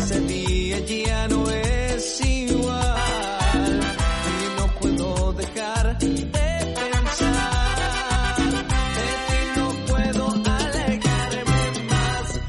ese día ya no es igual y no puedo dejar de pensar de ti, no puedo alejarme más,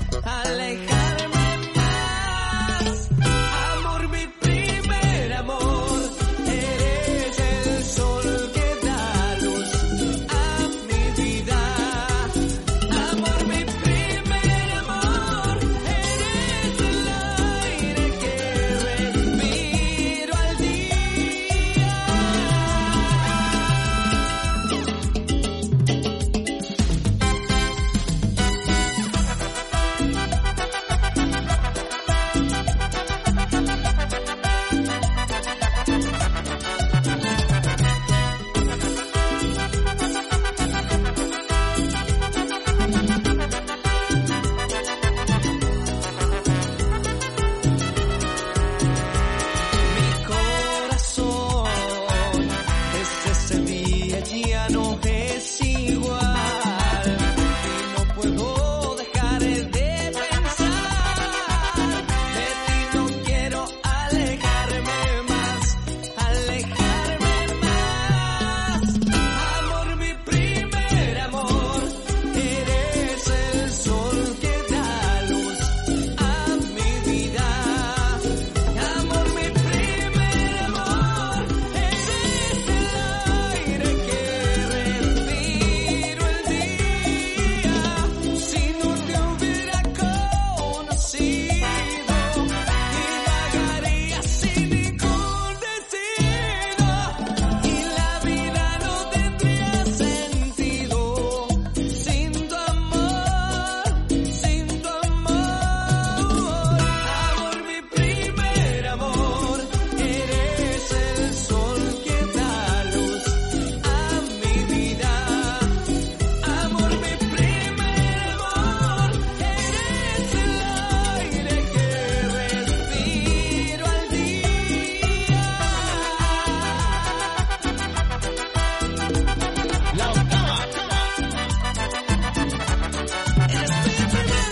amor, mi primer amor, eres el sol que da luz a mi vida, amor, mi primer amor, eres el aire que respiro al día. Mi corazón, desde ese día ya no es igual y no puedo dejar de pensar de ti, no quiero alejarme más, amor, mi primer amor, eres el sol que da luz a mi vida, amor, mi primer amor, eres el aire que respiro el día. Si no te hubiera conocido, divagaría sin ningún destino y la vida no tendría sentido sin tu amor, amor, mi primer amor, eres el sol que da luz a mi vida, amor, mi primer amor, eres el aire que respiro al día. La octava, eres mi primer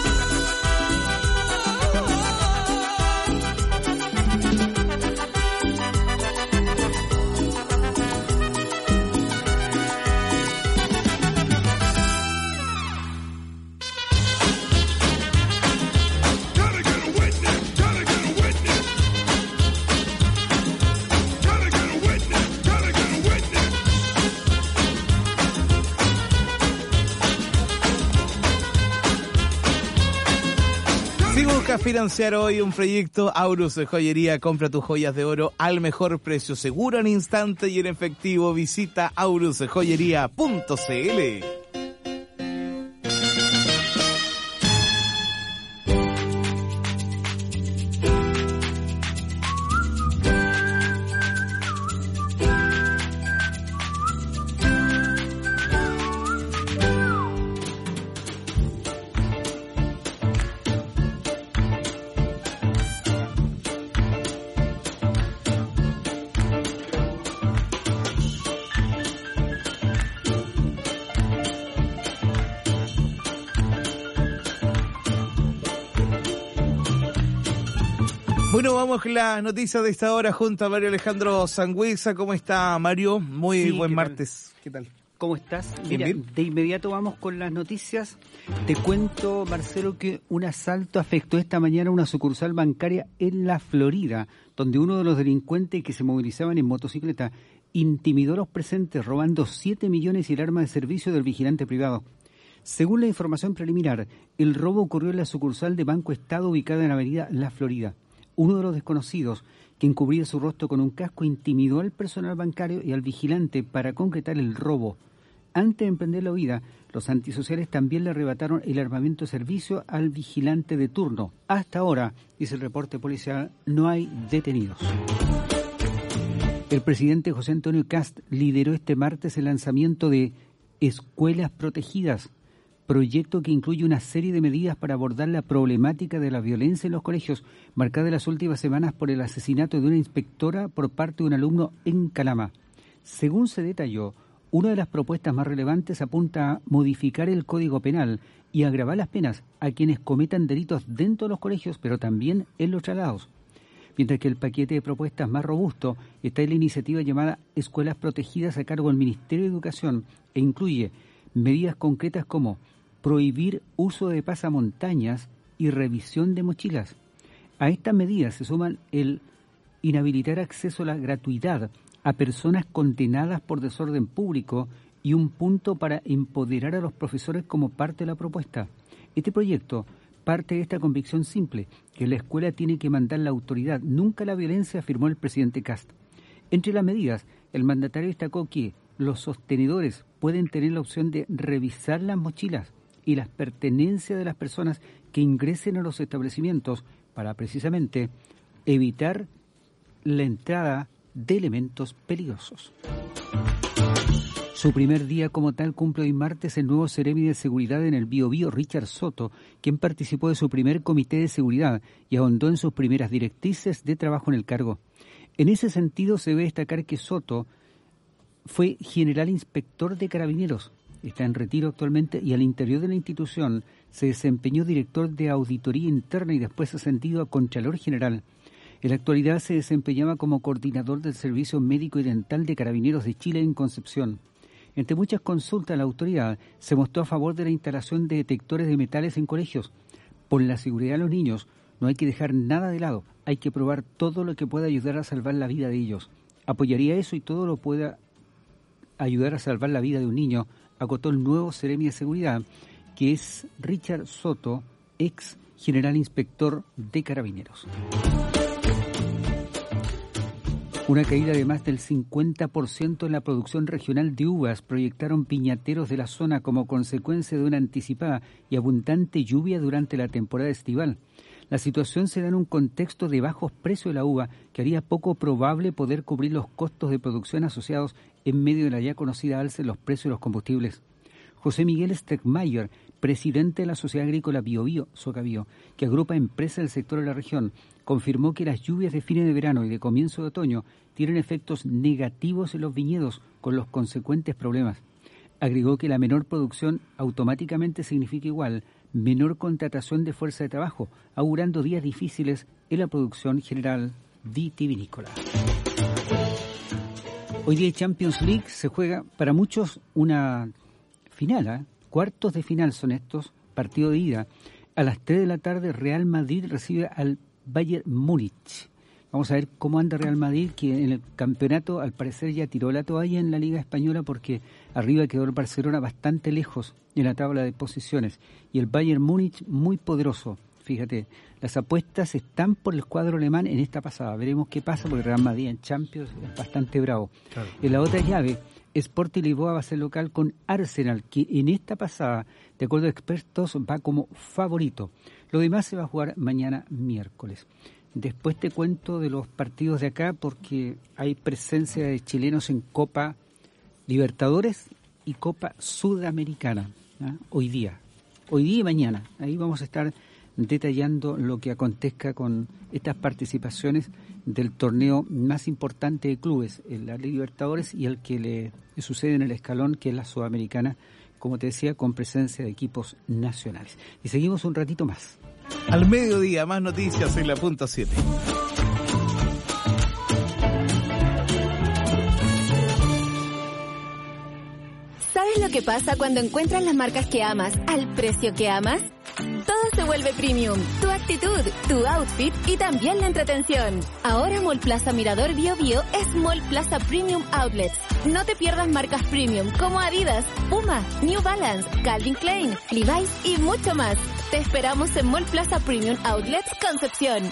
Gotta get a witness, gotta get a witness. Gotta get a witness, gotta get a witness. Si buscas financiar hoy un proyecto, Aurus Joyería, compra tus joyas de oro al mejor precio, seguro, en instante y en efectivo. Visita aurusjoyería.cl. Bueno, vamos con las noticias de esta hora junto a Mario Alejandro Sangüesa. ¿Cómo está, Mario? Muy Sí, buen ¿qué tal? martes. ¿Qué tal? ¿Cómo estás? Bien, Mira, bien. de inmediato vamos con las noticias. Te cuento, Marcelo, que un asalto afectó esta mañana una sucursal bancaria en la Florida, donde uno de los delincuentes que se movilizaban en motocicleta intimidó a los presentes robando 7 millones y el arma de servicio del vigilante privado. Según la información preliminar, el robo ocurrió en la sucursal de Banco Estado ubicada en la avenida La Florida. Uno de los desconocidos, quien cubría su rostro con un casco, intimidó al personal bancario y al vigilante para concretar el robo. Antes de emprender la huida, los antisociales también le arrebataron el armamento de servicio al vigilante de turno. Hasta ahora, dice el reporte policial, no hay detenidos. El presidente José Antonio Kast lideró este martes el lanzamiento de Escuelas Protegidas, proyecto que incluye una serie de medidas para abordar la problemática de la violencia en los colegios, marcada en las últimas semanas por el asesinato de una inspectora por parte de un alumno en Calama. Según se detalló, una de las propuestas más relevantes apunta a modificar el Código Penal y agravar las penas a quienes cometan delitos dentro de los colegios, pero también en los traslados. Mientras que el paquete de propuestas más robusto está en la iniciativa llamada Escuelas Protegidas a cargo del Ministerio de Educación e incluye medidas concretas como prohibir uso de pasamontañas y revisión de mochilas. A estas medidas se suman el inhabilitar acceso a la gratuidad a personas condenadas por desorden público y un punto para empoderar a los profesores como parte de la propuesta. Este proyecto parte de esta convicción simple, que la escuela tiene que mandar la autoridad, nunca la violencia, afirmó el presidente Kast. Entre las medidas, el mandatario destacó que los sostenedores pueden tener la opción de revisar las mochilas y las pertenencias de las personas que ingresen a los establecimientos para precisamente evitar la entrada de elementos peligrosos. Su primer día como tal cumple hoy martes el nuevo Seremi de Seguridad en el Biobío, Richard Soto, quien participó de su primer comité de seguridad y ahondó en sus primeras directrices de trabajo en el cargo. En ese sentido, se debe destacar que Soto fue general inspector de Carabineros, está en retiro actualmente y al interior de la institución se desempeñó director de auditoría interna y después ascendido a Contralor General. En la actualidad se desempeñaba como coordinador del Servicio Médico y Dental de Carabineros de Chile en Concepción. Entre muchas consultas, la autoridad se mostró a favor de la instalación de detectores de metales en colegios. Por la seguridad de los niños, no hay que dejar nada de lado, hay que probar todo lo que pueda ayudar a salvar la vida de ellos. Apoyaría eso y todo lo pueda ayudar a salvar la vida de un niño, acotó el nuevo Seremi de Seguridad, que es Richard Soto, ex general inspector de Carabineros. Una caída de más del 50% en la producción regional de uvas proyectaron piñateros de la zona como consecuencia de una anticipada y abundante lluvia durante la temporada estival. La situación se da en un contexto de bajos precios de la uva que haría poco probable poder cubrir los costos de producción asociados en medio de la ya conocida alza en los precios de los combustibles. José Miguel Streckmayer, presidente de la Sociedad Agrícola Biobío, Socabío, que agrupa empresas del sector de la región, confirmó que las lluvias de fines de verano y de comienzo de otoño tienen efectos negativos en los viñedos con los consecuentes problemas. Agregó que la menor producción automáticamente significa igual menor contratación de fuerza de trabajo, augurando días difíciles en la producción general vitivinícola. Hoy día Champions League se juega para muchos una final, cuartos de final son estos, partido de ida. A las 3 de la tarde Real Madrid recibe al Bayern Múnich. Vamos a ver cómo anda Real Madrid, que en el campeonato al parecer ya tiró la toalla en la Liga Española porque arriba quedó el Barcelona bastante lejos en la tabla de posiciones. Y el Bayern Múnich muy poderoso. Fíjate, las apuestas están por el cuadro alemán en esta pasada. Veremos qué pasa porque Real Madrid en Champions es bastante bravo. Claro. En la otra llave, Sporting Lisboa va a ser local con Arsenal, que en esta pasada, de acuerdo a expertos, va como favorito. Lo demás se va a jugar mañana miércoles. Después te cuento de los partidos de acá porque hay presencia de chilenos en Copa Libertadores y Copa Sudamericana, ¿no? Hoy día y mañana. Ahí vamos a estar detallando lo que acontezca con estas participaciones del torneo más importante de clubes, la Libertadores y el que le sucede en el escalón, que es la Sudamericana, como te decía, con presencia de equipos nacionales. Y seguimos un ratito más. Al mediodía, más noticias en la punta 7. ¿Sabes lo que pasa cuando encuentras las marcas que amas al precio que amas? Todo se vuelve premium. Tu actitud, tu outfit y también la entretención. Ahora Mall Plaza Mirador Biobío es Mall Plaza Premium Outlets. No te pierdas marcas premium como Adidas, Puma, New Balance, Calvin Klein, Levi's y mucho más. Te esperamos en Mall Plaza Premium Outlets Concepción.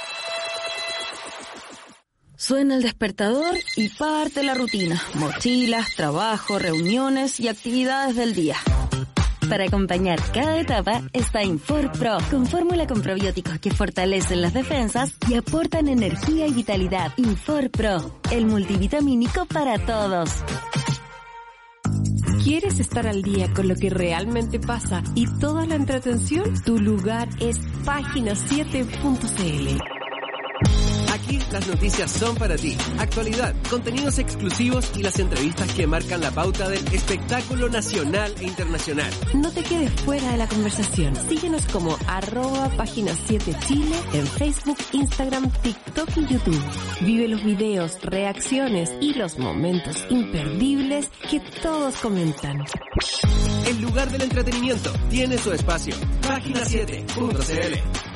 Suena el despertador y parte la rutina. Mochilas, trabajo, reuniones y actividades del día. Para acompañar cada etapa está Infor Pro, con fórmula con probióticos que fortalecen las defensas y aportan energía y vitalidad. Infor Pro, el multivitamínico para todos. ¿Quieres estar al día con lo que realmente pasa y toda la entretención? Tu lugar es Página7.cl. Aquí Aquí las noticias son para ti. Actualidad, contenidos exclusivos y las entrevistas que marcan la pauta del espectáculo nacional e internacional. No te quedes fuera de la conversación. Síguenos como @página 7 Chile en Facebook, Instagram, TikTok y YouTube. Vive los videos, reacciones y los momentos imperdibles que todos comentan. El lugar del entretenimiento tiene su espacio. Página7.cl.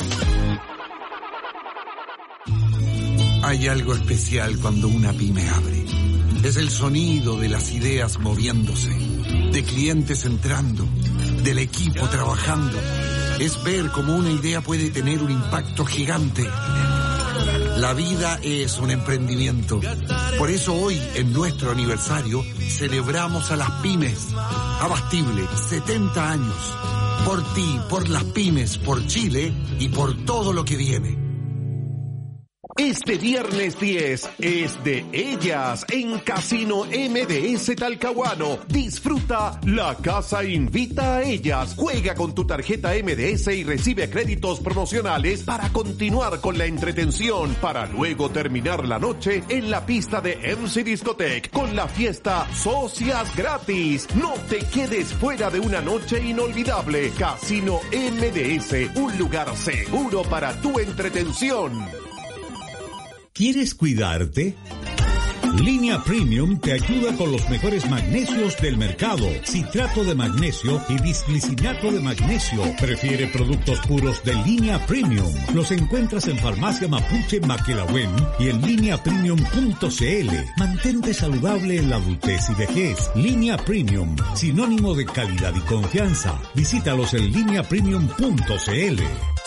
Hay algo especial cuando una pyme abre. Es el sonido de las ideas moviéndose, de clientes entrando, del equipo trabajando. Es ver cómo una idea puede tener un impacto gigante. La vida es un emprendimiento. Por eso hoy, en nuestro aniversario, celebramos a las pymes. Abastible, 70 años. Por ti, por las pymes, por Chile y por todo lo que viene. Este viernes 10 es de ellas en Casino MDS Talcahuano. Disfruta La Casa Invita a Ellas. Juega con tu tarjeta MDS y recibe créditos promocionales para continuar con la entretención, para luego terminar la noche en la pista de MC Discotech con la fiesta Socias Gratis. No te quedes fuera de una noche inolvidable. Casino MDS, un lugar seguro para tu entretención. ¿Quieres cuidarte? Línea Premium te ayuda con los mejores magnesios del mercado. Citrato de magnesio y bisglicinato de magnesio. Prefiere productos puros de Línea Premium. Los encuentras en Farmacia Mapuche Maquelahuen y en lineapremium.cl. Mantente saludable en la adultez y vejez. Línea Premium, sinónimo de calidad y confianza. Visítalos en lineapremium.cl.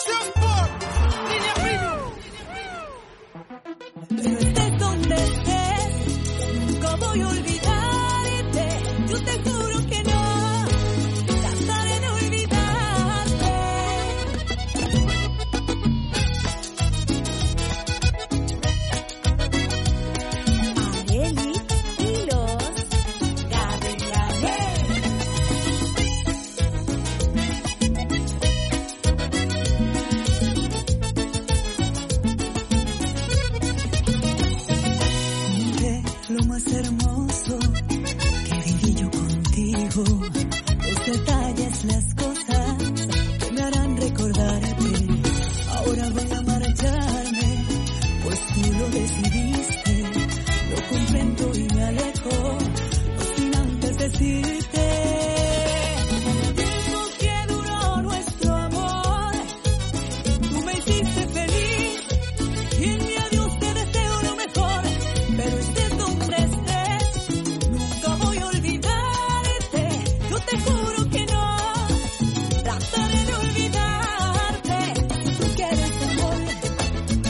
Voy a olvidarte, yo te juro que no, trataré de olvidarte. Arely y los Gavilanes. Lo más hermoso que viví yo contigo, los detalles, las cosas que me harán recordarte. Ahora voy a marcharme, pues tú lo decidiste. Lo comprendo y me alejo, no sin antes decirte. Tiempo que duró nuestro amor, tú me hiciste feliz y en mi adiós te deseo lo mejor, pero este te juro que no, trataré de olvidarte. Si tú quieres amor,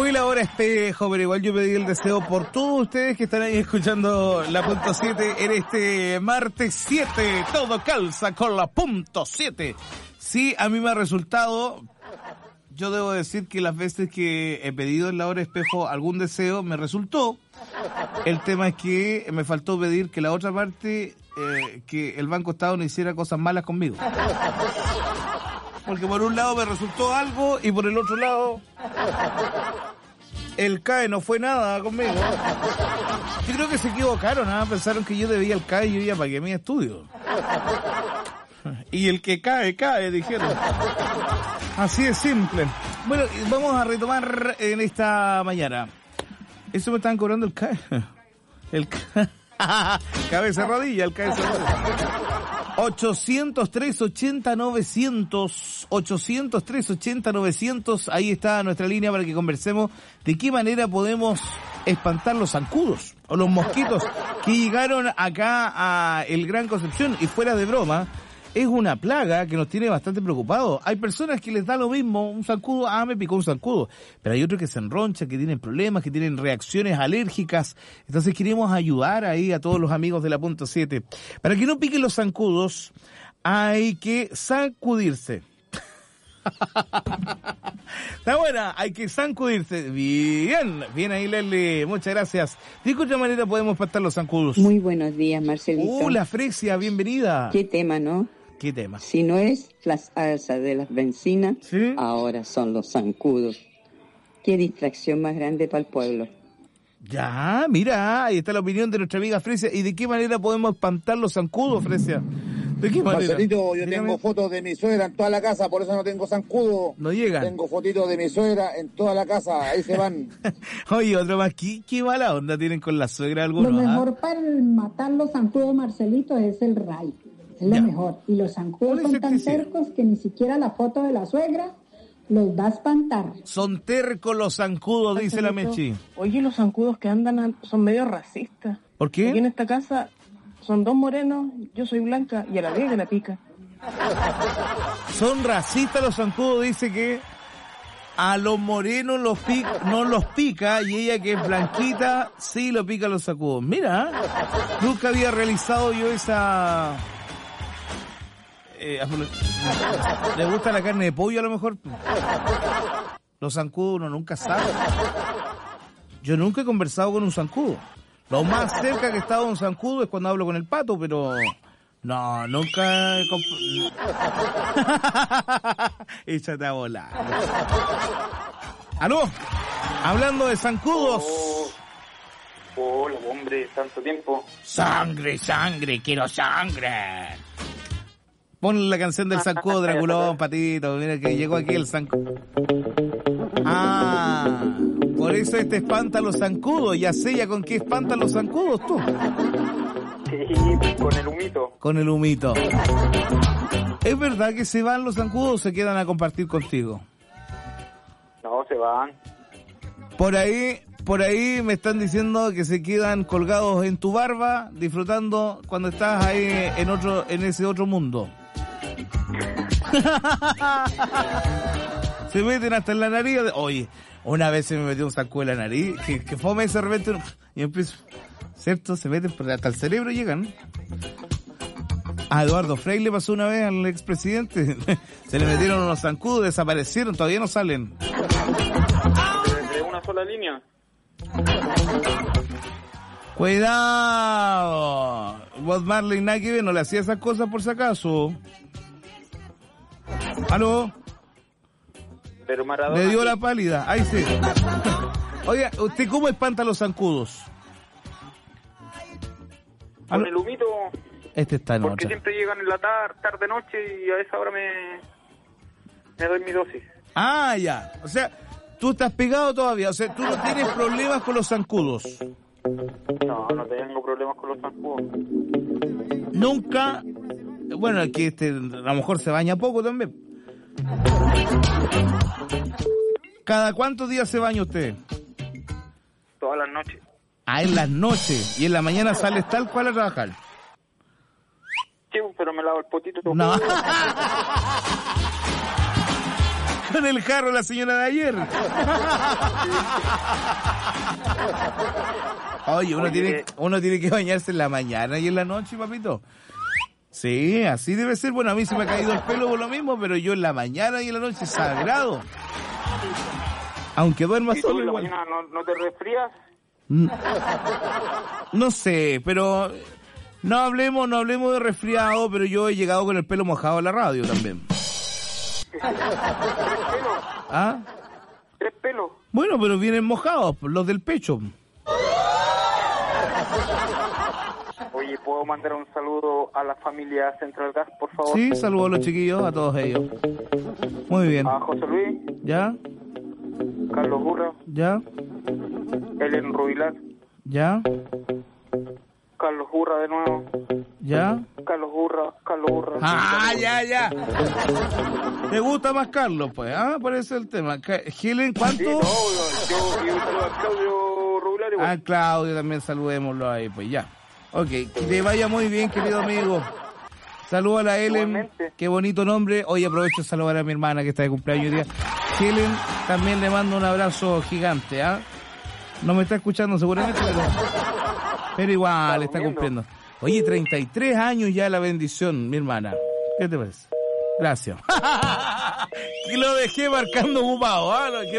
fue la hora espejo, pero igual yo pedí el deseo por todos ustedes que están ahí escuchando la punto 7 en este martes 7. Todo calza con la punto 7. Sí, a mí me ha resultado, yo debo decir que las veces que he pedido en la hora espejo algún deseo me resultó. El tema es que me faltó pedir que la otra parte, que el Banco Estado no hiciera cosas malas conmigo. Porque por un lado me resultó algo y por el otro lado el CAE no fue nada conmigo. Yo creo que se equivocaron, pensaron que yo debía el CAE y yo ya pagué mi estudio. Y el que cae, cae, dijeron. Así de simple. Bueno, vamos a retomar en esta mañana. Eso me estaban cobrando el CAE. El CAE. Cabeza rodilla, el CAE. 803-80-900, 803-80-900, ahí está nuestra línea para que conversemos de qué manera podemos espantar los zancudos o los mosquitos que llegaron acá a el Gran Concepción. Y fuera de broma, es una plaga que nos tiene bastante preocupados. Hay personas que les da lo mismo, un zancudo, me picó un zancudo. Pero hay otros que se enronchan, que tienen problemas, que tienen reacciones alérgicas. Entonces queremos ayudar ahí a todos los amigos de la punto 7. Para que no piquen los zancudos, hay que sacudirse. Está buena, hay que sacudirse. Bien, bien ahí, Leslie, muchas gracias. ¿De qué otra manera podemos espantar los zancudos? Muy buenos días, Marcelito. Hola, Fresia, bienvenida. ¿Qué tema, no? ¿Qué tema? Si no es las alzas de las bencinas, ¿sí? Ahora son los zancudos. Qué distracción más grande para el pueblo. Ya, mira, ahí está la opinión de nuestra amiga Fresia. ¿Y de qué manera podemos espantar los zancudos, Fresia? ¿De qué manera? Marcelito, yo tengo fotos de mi suegra en toda la casa, por eso no tengo zancudo. No llegan. Tengo fotitos de mi suegra en toda la casa, ahí se van. Oye, otro más, ¿qué mala onda tienen con la suegra algunos? Lo mejor para matar los zancudos, Marcelito, es el ray. Es lo mejor. Y los zancudos son tan tercos que ni siquiera la foto de la suegra los va a espantar. Son tercos los zancudos, Marcelito, dice la Mechi. Oye, los zancudos que andan son medio racistas. ¿Por qué? Aquí en esta casa son dos morenos, yo soy blanca y a la vieja la pica. Son racistas los zancudos, dice que a los morenos no los pica y ella que es blanquita sí lo pica a los zancudos. Mira, nunca había realizado yo esa... ¿Le gusta la carne de pollo a lo mejor? Los zancudos uno nunca sabe. Yo nunca he conversado con un zancudo. Lo más cerca que he estado a un zancudo es cuando hablo con el pato, pero... No, nunca... Échate a volar. ¿Aló? Hablando de zancudos. Hola, hombre, tanto tiempo. Sangre, sangre, quiero sangre. Pon la canción del zancudo Draculón, patito. Mira que llegó aquí el zancudo. Por eso espanta a los zancudos. Ya sé ya con qué espantan los zancudos tú. Sí, con el humito. Con el humito. ¿Es verdad que se van los zancudos o se quedan a compartir contigo? No, se van. Por ahí me están diciendo que se quedan colgados en tu barba, disfrutando cuando estás ahí en ese otro mundo. Se meten hasta en la nariz. Oye, una vez se me metió un zancudo en la nariz, que fome ese repente y empiezo, ¿cierto? Se meten hasta el cerebro, llegan. A Eduardo Frei le pasó una vez al expresidente. Se le metieron unos zancudos, desaparecieron, todavía no salen. ¿De una sola línea? Cuidado. Bob Marley nada que ver, no le hacía esas cosas por si acaso. ¿Aló? Pero Maradona... Le dio la pálida, ahí sí. Oiga, ¿usted cómo espanta los zancudos? Con el humito. Este está en porque otra. Siempre llegan en la tarde-noche y a esa hora me doy mi dosis. Ya. O sea, tú estás pegado todavía. O sea, tú no tienes problemas con los zancudos. No tengo problemas con los zancudos. Nunca... Bueno, aquí a lo mejor se baña poco también. ¿Cada cuántos días se baña usted? Todas las noches. En las noches. Y en la mañana sales tal cual a trabajar. Sí, pero me lavo el potito todo. No. con el jarro la señora de ayer. Oye, uno tiene que bañarse en la mañana y en la noche, papito. Sí, así debe ser. Bueno, a mí se me ha caído el pelo por lo mismo, pero yo en la mañana y en la noche es sagrado. Aunque duerma ¿Y tú solo en la igual. mañana no te resfrías? No sé, pero no hablemos de resfriado, pero yo he llegado con el pelo mojado a la radio también. ¿Ah? 3 pelos. Bueno, pero vienen mojados, los del pecho. Oye, ¿puedo mandar un saludo a la familia Central Gas, por favor? Sí, saludo a los chiquillos, a todos ellos. Muy bien. A José Luis. ¿Ya? Carlos Burra. ¿Ya? Ellen Rubilar. ¿Ya? Carlos Burra de nuevo. ¿Ya? Carlos Burra. Ah, ya. ¿Te gusta más Carlos, pues? ¿Ah? Por eso es el tema. Helen, ¿cuánto? Sí, no, yo saludo a Claudio Rubilar igual. Ah, Claudio, también saludémoslo ahí, pues ya. Ok, que te vaya muy bien, querido amigo. Saludos a la Helen, igualmente. Qué bonito nombre. Hoy aprovecho de saludar a mi hermana que está de cumpleaños hoy día. Helen, también le mando un abrazo gigante, ¿ah? No me está escuchando seguramente, pero igual está cumpliendo. Oye, 33 años ya la bendición, mi hermana. ¿Qué te parece? Gracias. Y lo dejé marcando ocupado,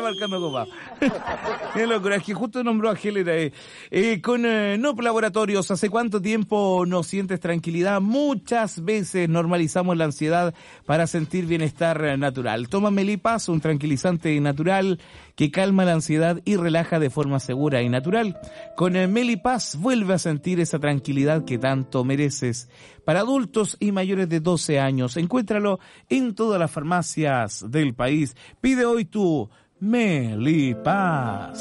Qué locura, es que justo nombró a Helen con NOP Laboratorios. ¿Hace cuánto tiempo no sientes tranquilidad? Muchas veces normalizamos la ansiedad para sentir bienestar natural. Toma Melipaz, un tranquilizante natural que calma la ansiedad y relaja de forma segura y natural. Con Melipaz vuelve a sentir esa tranquilidad que tanto mereces. Para adultos y mayores de 12 años, encuéntralo en todas las farmacias del país. Pide hoy tu Melipaz.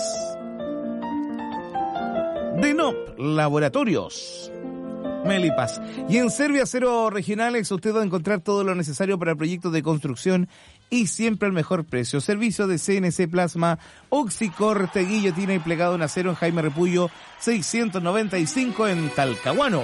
De NOP Laboratorios. Melipaz. Y en Servia Acero Regionales usted va a encontrar todo lo necesario para proyectos de construcción y siempre al mejor precio. Servicio de CNC Plasma, Oxicorte, guillotina y plegado en acero en Jaime Repullo 695 en Talcahuano.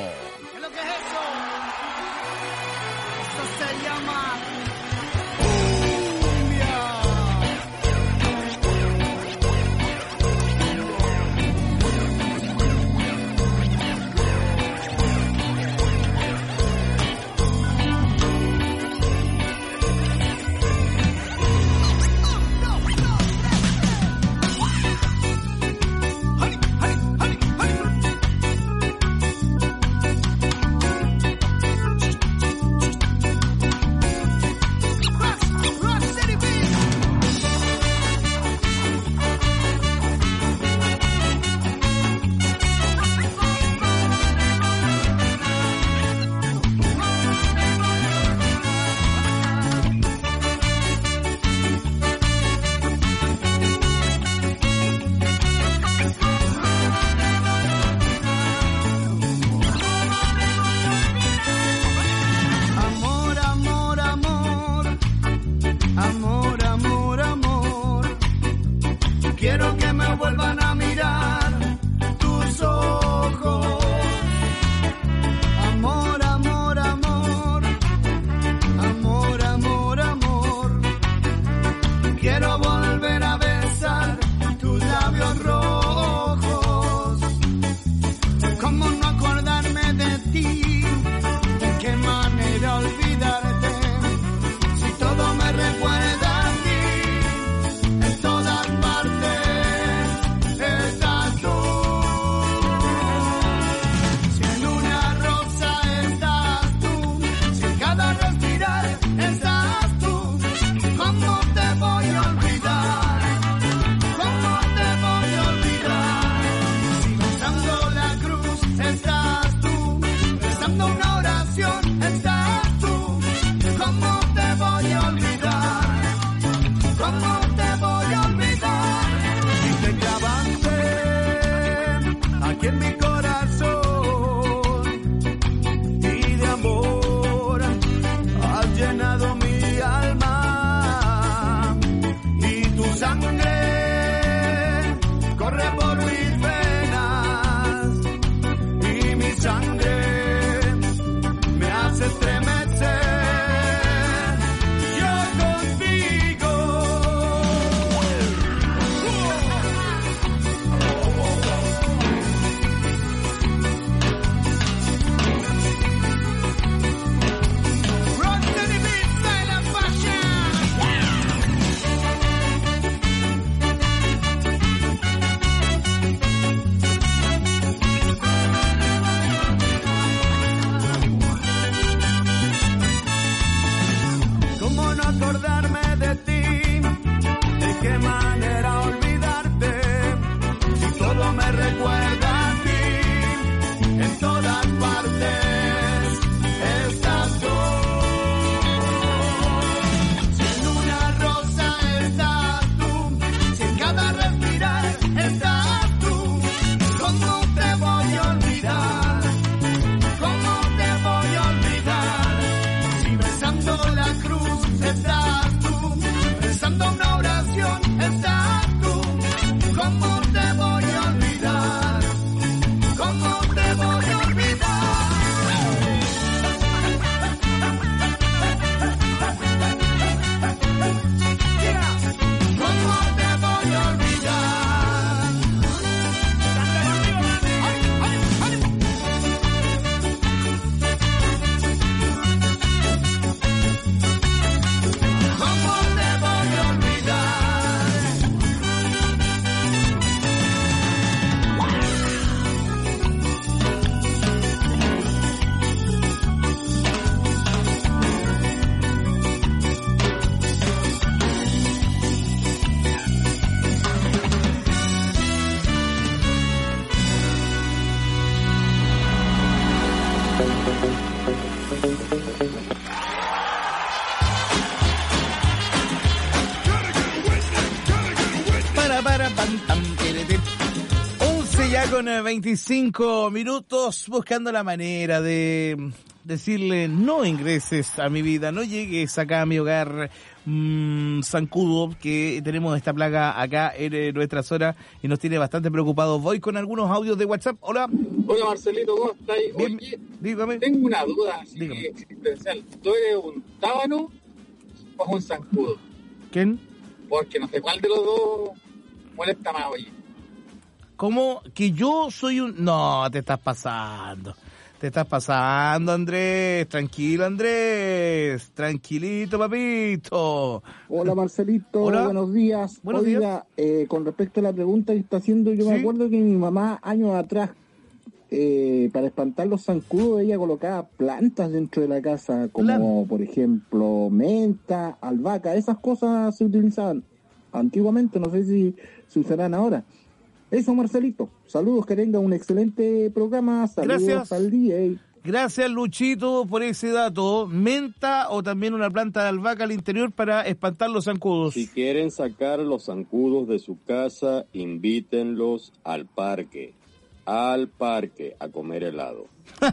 con 25 minutos buscando la manera de decirle no ingreses a mi vida, no llegues acá a mi hogar, zancudo, que tenemos esta plaga acá en nuestra zona y nos tiene bastante preocupados. Voy con algunos audios de WhatsApp. Hola. Hola Marcelito, ¿cómo estás? Oye, dígame. Tengo una duda así existencial. ¿Tú eres un tábano o un zancudo? ¿Quién? Porque no sé cuál de los dos molesta más, oye. ¿Cómo? ¿Que yo soy un...? No, te estás pasando. Te estás pasando, Andrés. Tranquilo, Andrés. Tranquilito, papito. Hola, Marcelito. Hola. Buenos días. Buenos días. Con respecto a la pregunta que está haciendo, yo me acuerdo que mi mamá, años atrás, para espantar los zancudos, ella colocaba plantas dentro de la casa, como, por ejemplo, menta, albahaca. Esas cosas se utilizaban antiguamente, no sé si se usarán ahora. Eso, Marcelito. Saludos, que tenga un excelente programa. Saludos. Gracias al DJ. Gracias, Luchito, por ese dato. Menta o también una planta de albahaca al interior para espantar los zancudos. Si quieren sacar los zancudos de su casa, invítenlos al parque a comer helado.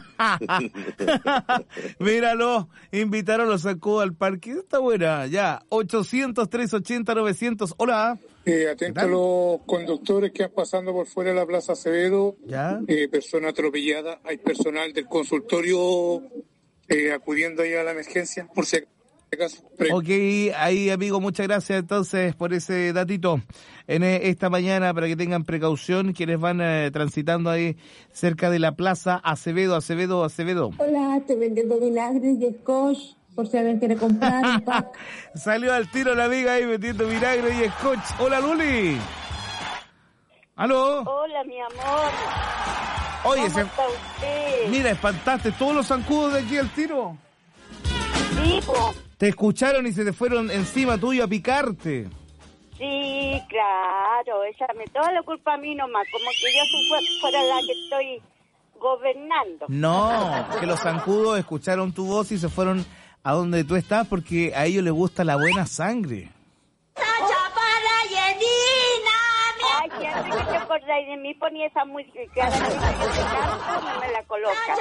Míralo, invitaron a los zancudos al parque. Está buena, ya. 800-380-900. Hola. Atento a los conductores que van pasando por fuera de la Plaza Acevedo. ¿Ya? Persona atropellada. Hay personal del consultorio acudiendo ahí a la emergencia, por si acaso. Ok, ahí, amigo, muchas gracias entonces por ese datito en esta mañana, para que tengan precaución quienes van transitando ahí cerca de la Plaza Acevedo. Hola, estoy vendiendo vinagre y scotch, por si alguien quiere comprar un pack. Salió al tiro la amiga ahí vendiendo vinagre y scotch. Hola, Luli. ¿Aló? Hola, mi amor. Oye, ¿Cómo está usted? Mira, espantaste todos los zancudos de aquí al tiro. Sí, po. Te escucharon y se te fueron encima tuyo a picarte. Sí, claro, échame toda la culpa a mí nomás, como que yo fuera la que estoy gobernando. No, que los zancudos escucharon tu voz y se fueron a donde tú estás porque a ellos les gusta la buena sangre. Ay, siempre que te acordáis de mí, ponía esa música y cada vez que yo te canto, no me la colocas.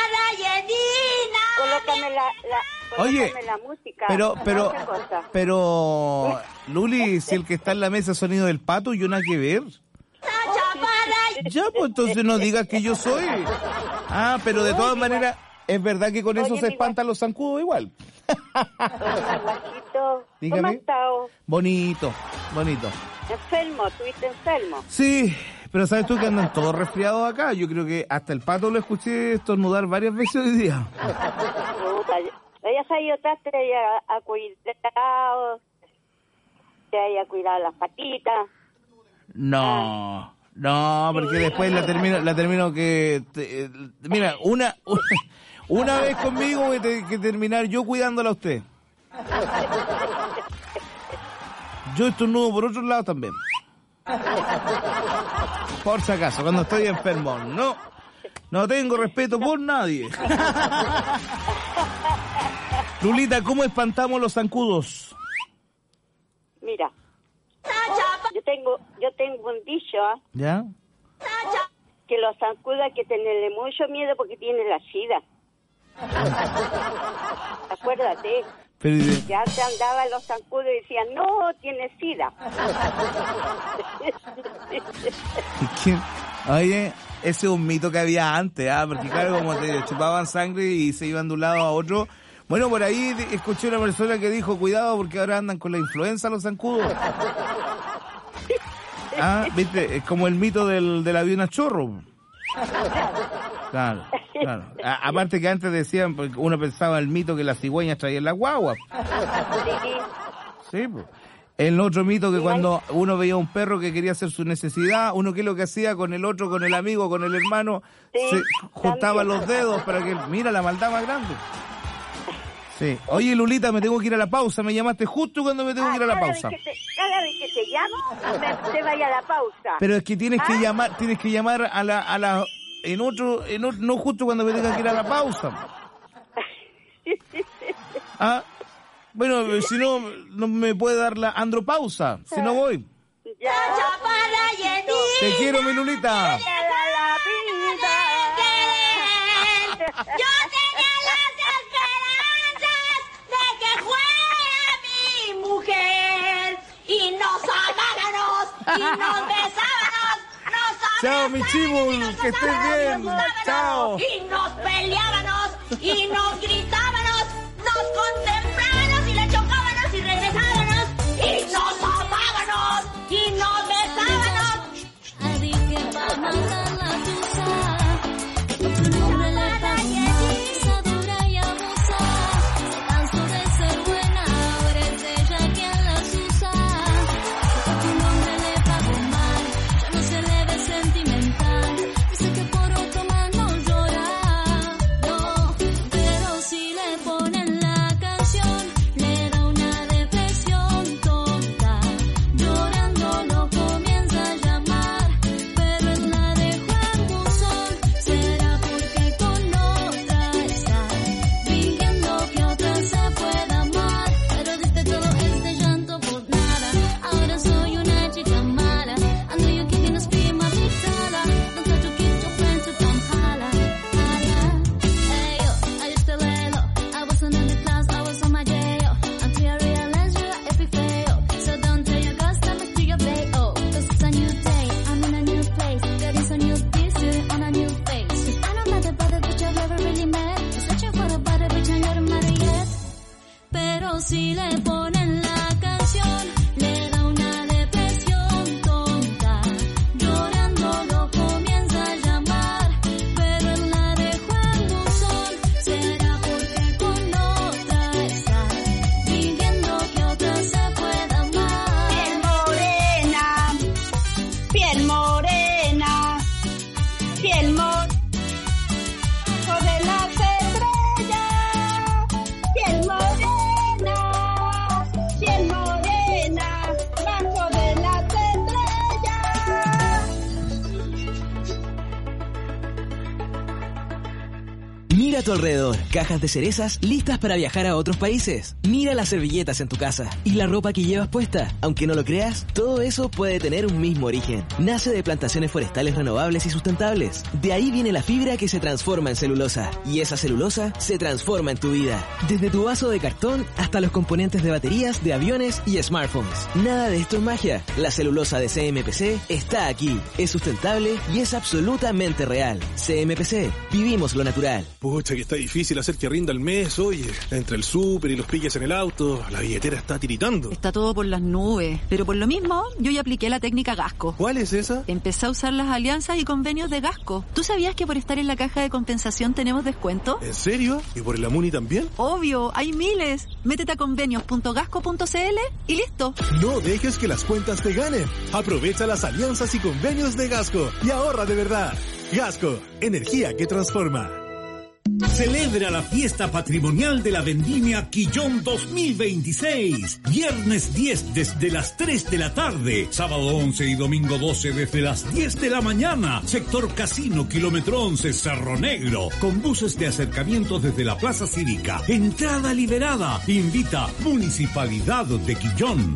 Colócame Oye, la música. pero, Luli, si el que está en la mesa es sonido del pato, yo nada que ver. Ya, pues entonces no digas que yo soy. Ah, pero de todas maneras, es verdad que con eso se espantan los zancudos igual. ¿Cómo has estado? Bonito. ¿Enfermo? ¿Estuviste enfermo? Sí, pero sabes tú que andan todos resfriados acá. Yo creo que hasta el pato lo escuché estornudar varias veces hoy día. Puta, ya sabes, yo te haya cuidado, te haya cuidado las patitas. No, porque después la termino que... mira, una vez conmigo voy a tener que terminar yo cuidándola a usted. Yo estornudo por otro lado también. Por si acaso, cuando estoy enfermo. No tengo respeto por nadie. Lulita, ¿cómo espantamos los zancudos? Mira, yo tengo un dicho, ¿ya? Que los zancudos hay que tenerle mucho miedo porque tienen la sida. Acuérdate. Pero, que antes andaban los zancudos y decían, no, tiene sida. Oye, ese es un mito que había antes, porque claro, como te chupaban sangre y se iban de un lado a otro. Bueno, por ahí escuché una persona que dijo, cuidado porque ahora andan con la influenza los zancudos. ¿Viste? Es como el mito del avión a chorro. Claro. Aparte que antes decían, porque uno pensaba el mito que las cigüeñas traían la guagua. Sí, pues. El otro mito que cuando uno veía un perro que quería hacer su necesidad, uno que lo que hacía con el otro, con el amigo, con el hermano, se juntaba los dedos para que... Mira la maldad más grande. Sí. Oye, Lulita, me tengo que ir a la pausa. Me llamaste justo cuando me tengo que ir a la pausa. Cada vez que te llamo, te vaya a la pausa. Pero es que tienes que llamar a la en otro, no justo cuando me tenga que ir a la pausa. Bueno, si no me puede dar la andropausa, si no voy. Ya, Te quiero, mi Lulita. La Chao, mi chibul, que estés bien. Chao. Y nos peleábamos, y nos gritábamos, nos contemplábamos y le chocábamos y regresábamos, y nos amábamos, y nos besábamos. Si le ponen la canción, le da una depresión tonta. Llorando lo comienza a llamar, pero él la dejó en buzón. Será porque con otra está, fingiendo que otra se pueda amar. Piel morena, piel morena, de las estrellas, piel morena. Piel morena, bajo de las estrellas. Mira a tu alrededor, cajas de cerezas listas para viajar a otros países. Mira las servilletas en tu casa y la ropa que llevas puesta. Aunque no lo creas, todo eso puede tener un mismo origen. Nace de plantaciones forestales renovables y sustentables. De ahí viene la fibra que se transforma en celulosa. Y esa celulosa se transforma en tu vida. Desde tu vaso de cartón hasta los componentes de baterías, de aviones y smartphones. Nada de esto es magia. La celulosa de CMPC está aquí. Es sustentable y es absolutamente real. CMPC. Vivimos lo natural. Pucha, que está difícil hacer que rinda el mes, oye. Entre el súper y los piques en el auto, la billetera está tiritando. Está todo por las nubes. Pero por lo mismo, yo ya apliqué la técnica Gasco. ¿Cuál es esa? Empecé a usar las alianzas y convenios de Gasco. ¿Tú sabías que por estar en la caja de compensación tenemos descuento? ¿En serio? ¿Y por el Amuni también? Obvio, hay miles. Métete a convenios.gasco.cl y listo. No dejes que las cuentas te ganen. Aprovecha las alianzas y convenios de Gasco y ahorra de verdad. Gasco, energía que transforma. Celebra la fiesta patrimonial de la Vendimia Quillón 2026. Viernes 10 desde las 3 de la tarde. Sábado 11 y domingo 12 desde las 10 de la mañana. Sector Casino, kilómetro 11, Cerro Negro. Con buses de acercamiento desde la Plaza Cívica. Entrada liberada. Invita Municipalidad de Quillón.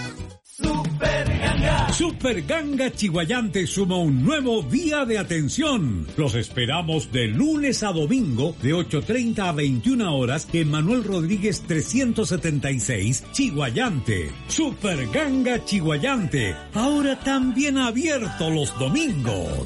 Super Ganga Chiguayante suma un nuevo día de atención. Los esperamos de lunes a domingo de 8:30 a 21 horas en Manuel Rodríguez 376, Chiguayante. Super Ganga Chiguayante, ahora también abierto los domingos.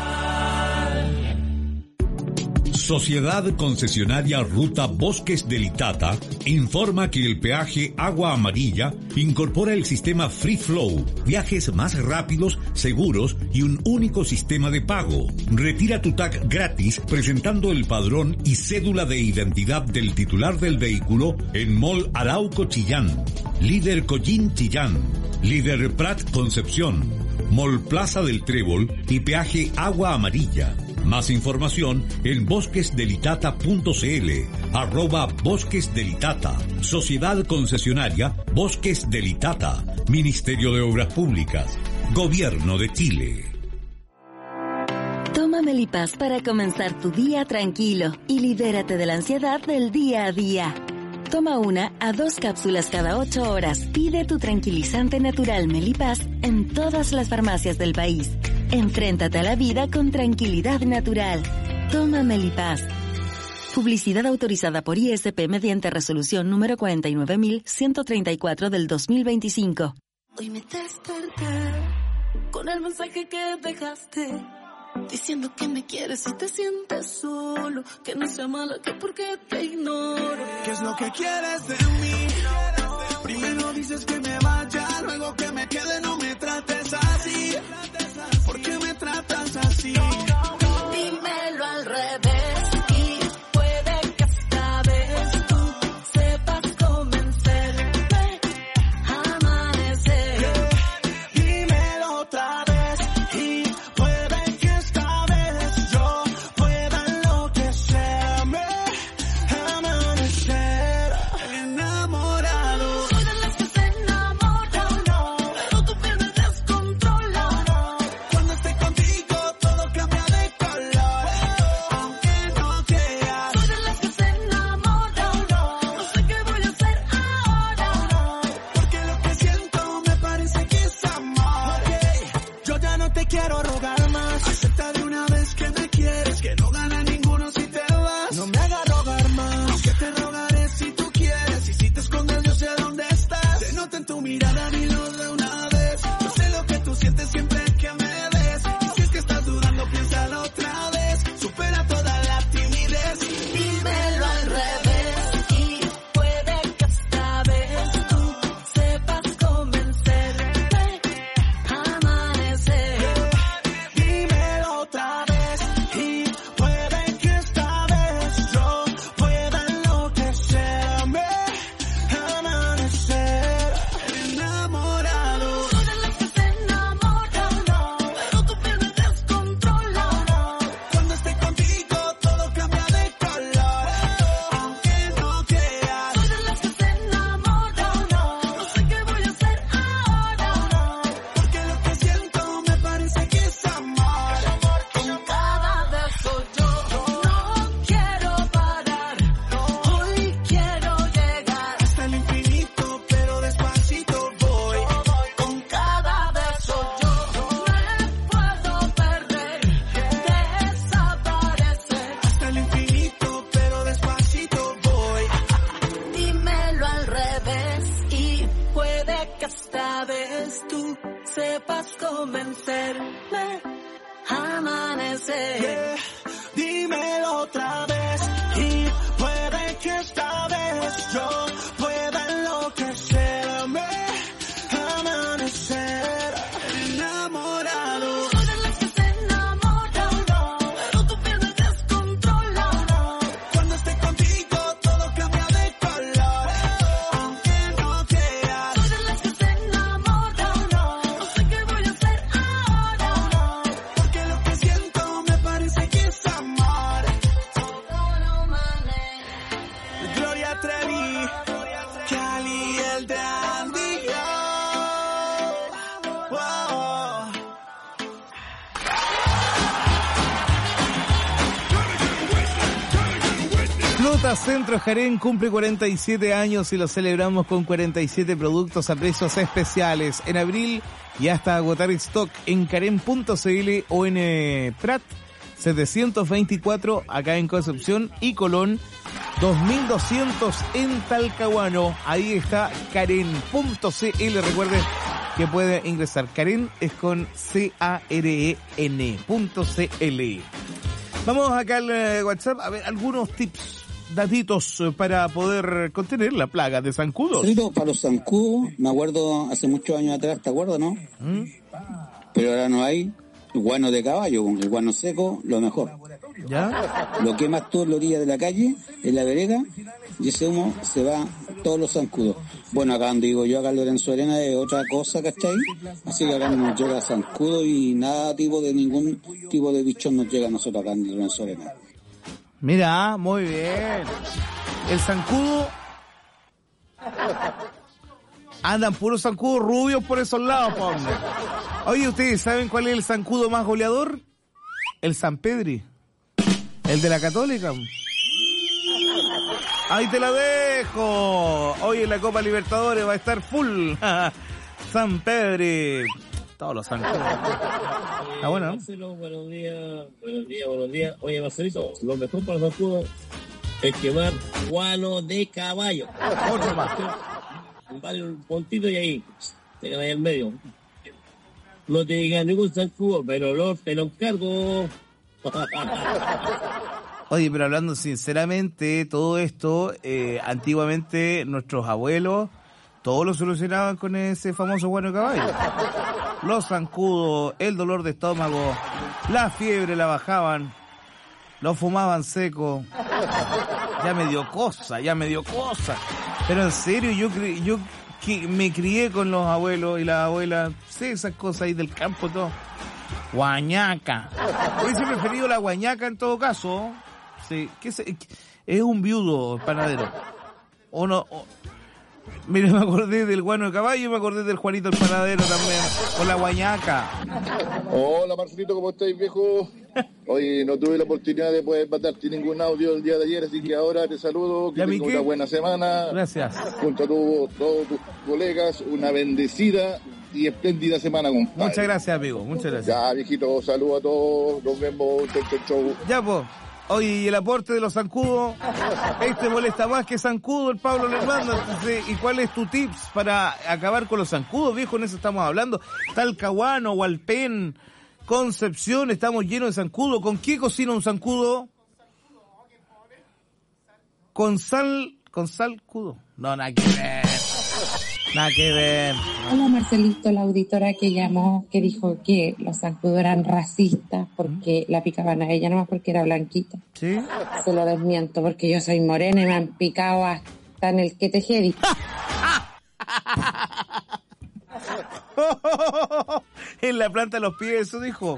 Sociedad Concesionaria Ruta Bosques del Itata informa que el peaje Agua Amarilla incorpora el sistema Free Flow, viajes más rápidos, seguros y un único sistema de pago. Retira tu tag gratis presentando el padrón y cédula de identidad del titular del vehículo en Mall Arauco Chillán, Líder Collín Chillán, Líder Prat Concepción, Mall Plaza del Trébol y peaje Agua Amarilla. Más información en bosquesdelitata.cl, @bosquesdelitata, Sociedad Concesionaria Bosques del Itata, Ministerio de Obras Públicas, Gobierno de Chile. Toma Melipaz para comenzar tu día tranquilo y libérate de la ansiedad del día a día. Toma 1 a 2 cápsulas cada 8 horas. Pide tu tranquilizante natural Melipaz en todas las farmacias del país. Enfréntate a la vida con tranquilidad natural. Toma Melipaz. Publicidad autorizada por ISP mediante resolución número 49.134 del 2025. Hoy me desperté con el mensaje que dejaste, diciendo que me quieres y te sientes solo, que no sea mala, que porque te ignoro. ¿Qué es lo que quieres de mí? Primero dices que me vaya, luego que me quede, no me trates así. ¿Por qué me tratas así? Dímelo al revés y puede que esta vez tú sepas convencerme a amanecer. Dímelo otra vez y puede que esta vez yo pueda enloquecerme, amanecer enamorado. Soy de las que se enamoran, pero tú pierdes descontrol. Cuando estoy contigo todo cambia de color, aunque no creas. Soy de las que se enamoran, no sé qué voy a hacer ahora, Porque lo que siento me parece que es amor. Yo ya no te quiero rogar más. Acepta de una vez que me quieres, que no gana ninguno si te vas. No me hagas rogar más, aunque te rogaré si tú quieres. Y si te escondes yo sé dónde estás. Se nota en tu mirada, dilo de una vez. Yo sé lo que tú sientes siempre que me ves. Y si es que estás dudando, piénsalo otra vez. Supera toda la timidez. dímelo al revés y puede que esta vez tú sepas convencerme a amanecer. Dímelo otra vez y puede que esta vez yo pueda enloquecerme, amanecer enamorado. Soy de las que se enamoran, pero tú pierdes descontrol. Cuando estoy contigo todo cambia de color, aunque no creas. Soy de las que se enamoran, no sé qué voy a hacer ahora, Porque lo que siento me parece que es amor. con cada beso yo no quiero parar, hoy quiero llegar. Hasta el infinito pero despacito voy. Con cada beso yo me puedo perder, desaparecer. Hasta el infinito pero despacito voy. Dímelo al revés y puede que esta vez tú sepas convencerme a amanecer. Dímelo otra vez y puede que esta vez yo pueda enloquecerme, amanecer enamorado. Soy de las que se enamoran, pero tú pierdes descontrol. Cuando estoy contigo todo cambia de color, aunque no creas. Soy de las que se enamoran, no sé qué voy a hacer ahora, Porque lo que siento me parece que es amor. Gloria Trevi, Cali el Dandy. Wow. Flota Centro Jarén cumple 47 años y lo celebramos con 47 productos a precios especiales. En abril y hasta agotar stock en Carén.cl o en Prat 724 acá en Concepción y Colón 2200 en Talcahuano. Ahí está Carén.cl. Recuerden que puede ingresar. Carén es con CAREN.cl. Vamos acá al WhatsApp a ver algunos tips, datitos para poder contener la plaga de zancudos. Para los zancudos, me acuerdo hace muchos años atrás, ¿te acuerdas, no? Pero ahora no hay. Guano de caballo, el guano seco, lo mejor. ¿Ya? Lo quemas tú en la orilla de la calle, en la vereda, y ese humo se va todos los zancudos. Bueno, acá donde digo yo, acá en Lorenzo Arena es otra cosa, ¿cachai? Así que acá no nos llega zancudo y ningún tipo de bichón nos llega a nosotros acá en Lorenzo Arena. Mira, muy bien. El zancudo... Andan puros zancudos rubios por esos lados, po, hombre. Oye, ¿ustedes saben cuál es el zancudo más goleador? El San Pedri. El de la Católica. Ahí te la dejo. Hoy en la Copa Libertadores va a estar full. San Pedri. Todos los zancudos. Está bueno, ¿no? Marcelo, buenos días. Oye, Marcelito, lo mejor para los zancudos es quemar guano de caballo. Otro más. Vale un puntito y ahí te quedas ahí al medio. no te digan ningún zancudo, pero olor te lo encargo. Oye, pero hablando sinceramente, todo esto, antiguamente nuestros abuelos, todo lo solucionaban con ese famoso guano de caballo. Los zancudos, el dolor de estómago, la fiebre la bajaban, lo fumaban seco. Ya me dio cosa. Pero en serio, yo que me crié con los abuelos y las abuelas, sé esas cosas ahí del campo, todo. Guañaca. Hubiese preferido la guañaca en todo caso. Sí, es un viudo panadero. O no. Mira, me acordé del guano de caballo y me acordé del Juanito el panadero también. Con la guañaca. Hola Marcelito, ¿cómo estáis, viejo? Hoy no tuve la oportunidad de poder mandarte ningún audio el día de ayer, así que ahora te saludo, que tengas una buena semana. Gracias. Junto a todos tus colegas, una bendecida y espléndida semana, compadre. Muchas gracias, amigo, muchas gracias. Ya, viejito, saludos a todos, nos vemos, chau. Ya, pues. Oye, y el aporte de los zancudos, molesta más que zancudo, el Pablo le manda. Entonces, ¿y cuál es tu tips para acabar con los zancudos, viejo? En eso estamos hablando. Talcahuano, Hualpén, Concepción, estamos llenos de zancudo. ¿Con qué cocina un zancudo? Con sal cudo. No, nada que ver. Nada que ver. Hola Marcelito, la auditora que llamó, que dijo que los zancudos eran racistas porque la picaban a ella nomás porque era blanquita. ¿Sí? Se lo desmiento porque yo soy morena y me han picado hasta en el que te jedi. En la planta de los pies, eso dijo.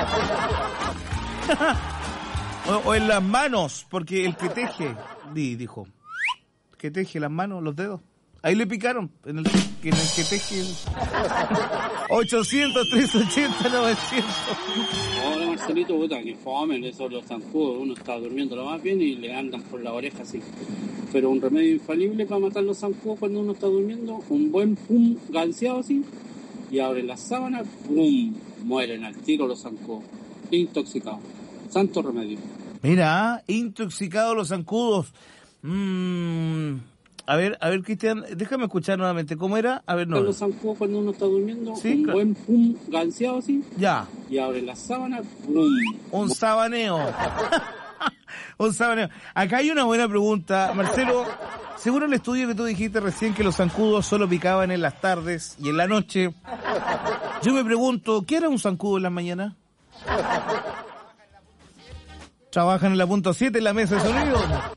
o en las manos, porque el que teje, dijo. Que teje las manos, los dedos. Ahí le picaron, en el que teje. 800-380-900. Hola Marcelito, puta, que fome, eso los zancudos. Uno está durmiendo lo más bien y le andan por la oreja así. Pero un remedio infalible para matar los zancudos cuando uno está durmiendo, un buen pum ganseado así, y abre la sábana, pum, mueren al tiro los zancudos. Intoxicados. Santo remedio. Mira, intoxicados los zancudos. A ver, Cristian, déjame escuchar nuevamente. ¿Cómo era? A ver, no. Los zancudos cuando uno está durmiendo, ¿sí? Un buen pum ganseado así. Ya. Y abre la sábana, pum. Un sabaneo. Un sabaneo. Acá hay una buena pregunta, Marcelo. Seguro el estudio que tú dijiste recién que los zancudos solo picaban en las tardes y en la noche. Yo me pregunto, ¿qué era un zancudo en las mañanas? ¿Trabajan en la punto 7 en la mesa de sonido?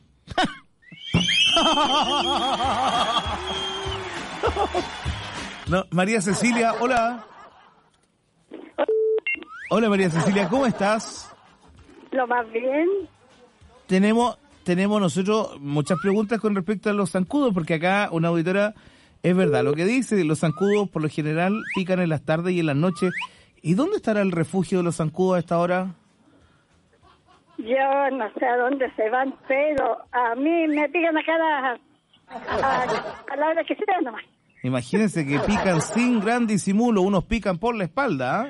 No, María Cecilia, hola. Hola María Cecilia, ¿cómo estás? Lo más bien. Tenemos nosotros muchas preguntas con respecto a los zancudos, porque acá una auditora, es verdad lo que dice, los zancudos por lo general pican en las tardes y en las noches. ¿Y dónde estará el refugio de los zancudos a esta hora? Yo no sé a dónde se van, pero a mí me pican acá a la hora que sea nomás. Imagínense que pican sin gran disimulo, unos pican por la espalda, ¿eh?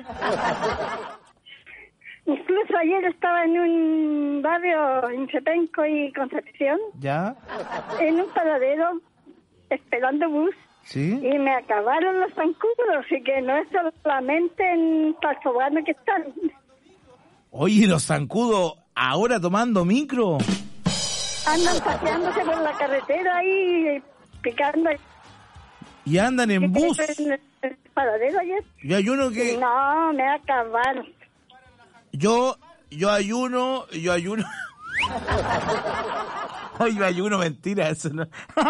Incluso ayer estaba en un barrio en Chepenco y Concepción. ¿Ya? En un paradero, esperando bus. ¿Sí? Y me acabaron los zancudos, así que no es solamente en Talcahuano que están. Oye, los zancudos ahora tomando micro. Andan paseándose por la carretera ahí, picando. Y andan en bus. En el paradero ayer. Y hay uno que... No, me acabaron. Yo ayuno. Ay, yo ayuno, mentira, eso no.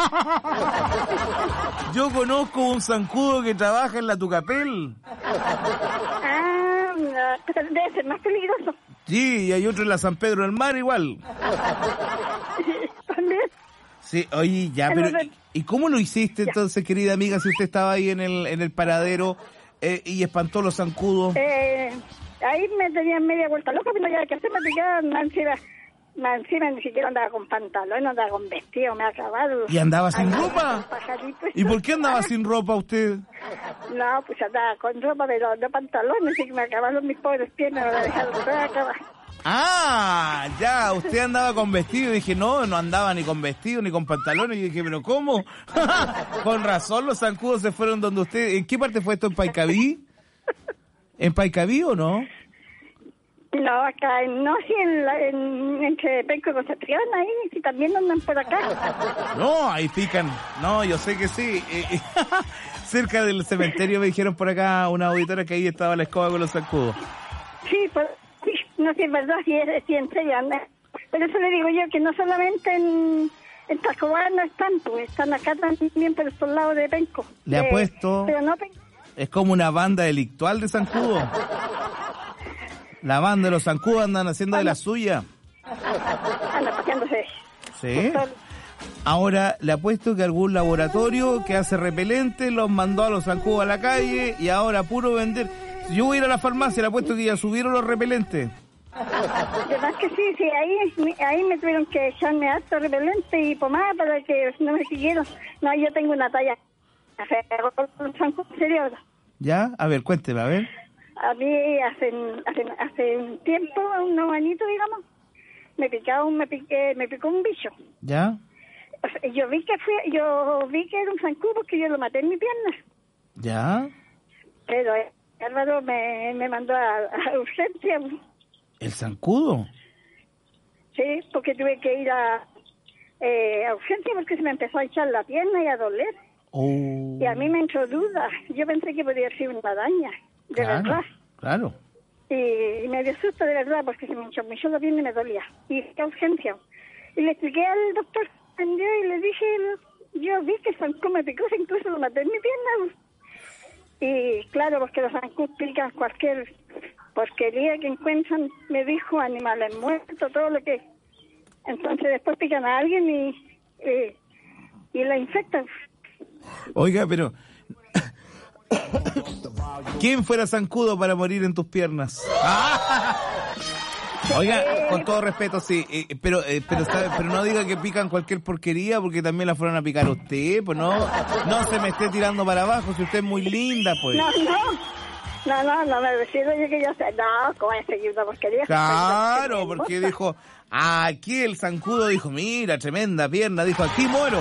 Yo conozco un zancudo que trabaja en la Tucapel. Ah, debe ser más peligroso. Sí, y hay otro en la San Pedro del Mar igual. También. Sí, oye, ya, pero ¿y cómo lo hiciste entonces, querida amiga, si usted estaba ahí en el paradero y espantó los zancudos? Ahí me tenían media vuelta loca, pero ya que hacer me picaban encima ni siquiera andaba con pantalón, no andaba con vestido, me ha acabado. ¿Y andaba sin ropa? ¿Y por qué andaba sin ropa usted? No, pues andaba con ropa, pero no pantalones, así que me acabaron mis pobres piernas, me dejaron toda acabar. Ah, ya, usted andaba con vestido. Dije, no andaba ni con vestido ni con pantalones. Y dije, pero ¿cómo? Con razón los zancudos se fueron donde usted. ¿En qué parte fue esto? ¿En Paicaví? ¿En Paicaví o no? No, acá, no, sí, entre Penco y Concepción, ahí, sí, también andan por acá. No, ahí pican. No, yo sé que sí. Cerca del cementerio me dijeron por acá una auditora que ahí estaba la escoba con los zancudos. Sí, pues, sí, no sé, es verdad, sí, en serio, anda. Pero eso le digo yo, que no solamente en Tacobar no están, pues, están acá también por estos lados de Penco. Le apuesto. Pero no es como una banda delictual de zancudos. La banda de los zancudos andan haciendo de la suya. Andan paseándose. Sí. Ahora, le apuesto que algún laboratorio que hace repelente los mandó a los zancudos a la calle y ahora puro vender. Yo voy a ir a la farmacia, le apuesto que ya subieron los repelentes. De verdad que sí, ahí me tuvieron que echarme harto repelente y pomada para que no me siguieron. No, yo tengo una talla. Un zancudo serio. ¿Ya? A ver, cuénteme, a ver. A mí hace un tiempo, unos añitos, digamos, me picó un bicho. ¿Ya? O sea, yo vi que era un zancudo porque yo lo maté en mi pierna. ¿Ya? Pero Álvaro me mandó a urgencia. ¿El zancudo? Sí, porque tuve que ir a urgencia porque se me empezó a hinchar la pierna y a doler. Oh. Y a mí me entró duda. Yo pensé que podía ser una araña. De verdad. Claro. Y me dio susto de verdad porque se me hinchó la pierna y me dolía. Y qué urgencia. Y le expliqué al doctor y le dije, yo vi que el zancudo me picó, incluso lo maté en mi pierna. Y claro, porque los zancudos pican cualquier porquería que encuentran, me dijo, animales muertos, todo lo que... Entonces después pican a alguien y la infectan. Oiga, pero... ¿Quién fuera zancudo para morir en tus piernas? Oiga, con todo respeto, sí, pero no diga que pican cualquier porquería porque también la fueron a picar a usted, pues no se me esté tirando para abajo si usted es muy linda, pues. No me refiero yo que yo sé, no, ¿cómo voy a seguir una porquería? Claro, porque dijo, aquí el zancudo dijo, mira, tremenda pierna, dijo, aquí muero.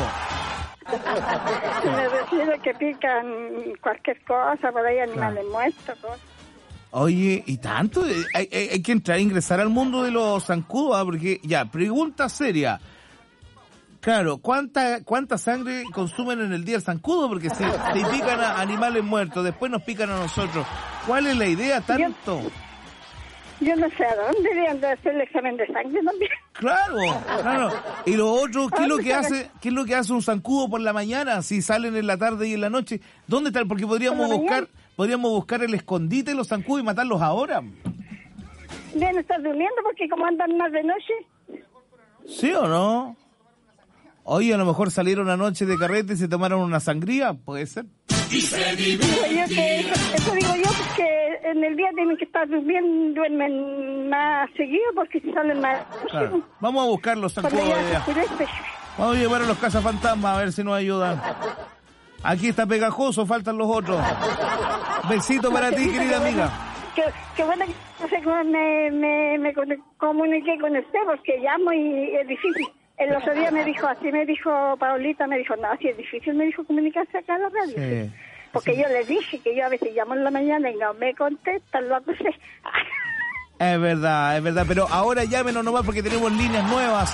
Me refiero que pican cualquier cosa, por ahí animales muertos, cosas. Oye, ¿y tanto? Hay que ingresar al mundo de los zancudos, porque ya, pregunta seria. Claro, ¿cuánta sangre consumen en el día el zancudo? Porque si pican a animales muertos, después nos pican a nosotros. ¿Cuál es la idea tanto? Yo no sé a dónde deberían de hacer el examen de sangre también. Claro. Y lo otro, ¿qué es lo que hace un zancudo por la mañana si salen en la tarde y en la noche? ¿Dónde están? Porque podríamos buscar el escondite de los zancudos y matarlos ahora. Deben estar durmiendo porque como andan más de noche. ¿Sí o no? Oye, a lo mejor salieron anoche de carrete y se tomaron una sangría, puede ser. Eso digo yo, porque en el día tienen que estar durmiendo, duermen más seguido porque si salen más... Claro. Vamos a buscar los zancudos allá. Vamos a llevar a los cazafantasmas a ver si nos ayudan. Aquí está pegajoso, faltan los otros. Besito para ti, querida amiga. Qué bueno que no sé cómo me comuniqué con usted porque llamo y es difícil. El otro día me dijo Paulita, me dijo, no, así es difícil, me dijo comunicarse acá a la radio. Sí. Porque yo le dije que yo a veces llamo en la mañana y no me contestan, lo acusé. Es verdad, pero ahora llámenos nomás porque tenemos líneas nuevas,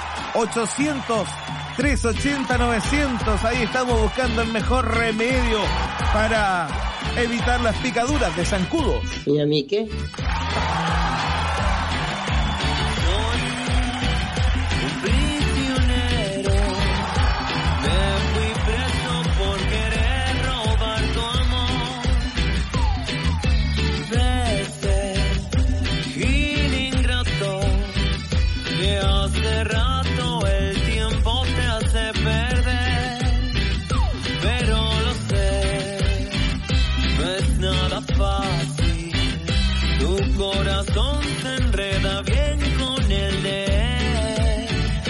800-380-900, ahí estamos buscando el mejor remedio para evitar las picaduras de zancudos. ¿Y a mí qué? Corazón se enreda bien con el de él.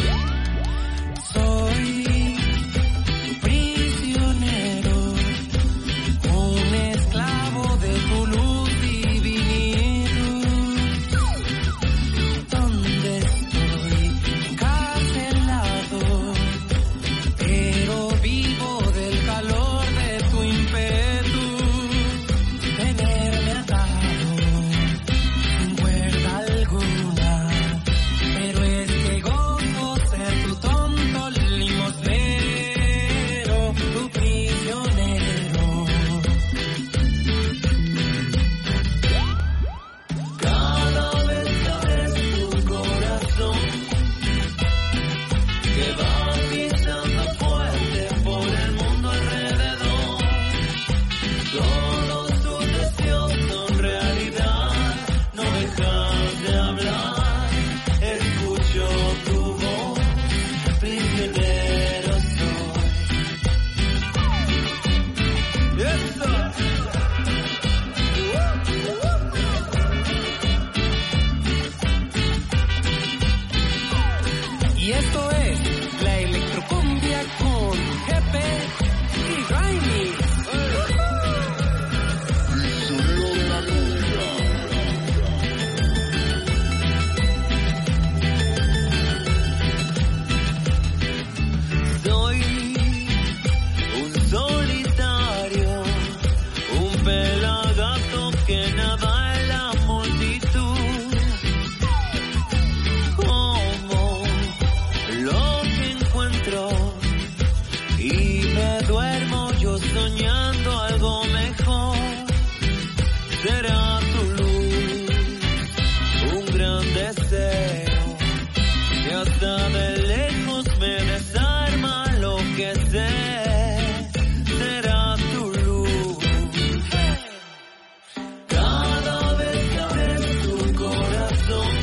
Soy tu prisionero, un esclavo de tu luz divinidad. ¿Dónde estoy? Y esto es la electrocumbia con Jepe y Raimi. Soy un solitario, un pelagato que nada en la multitud. Como lo que encuentro y me duermo yo soñando algo mejor. Será tu luz, un gran deseo que hasta de lejos me desarma lo que sé. Será tu luz. Cada vez que abres tu corazón,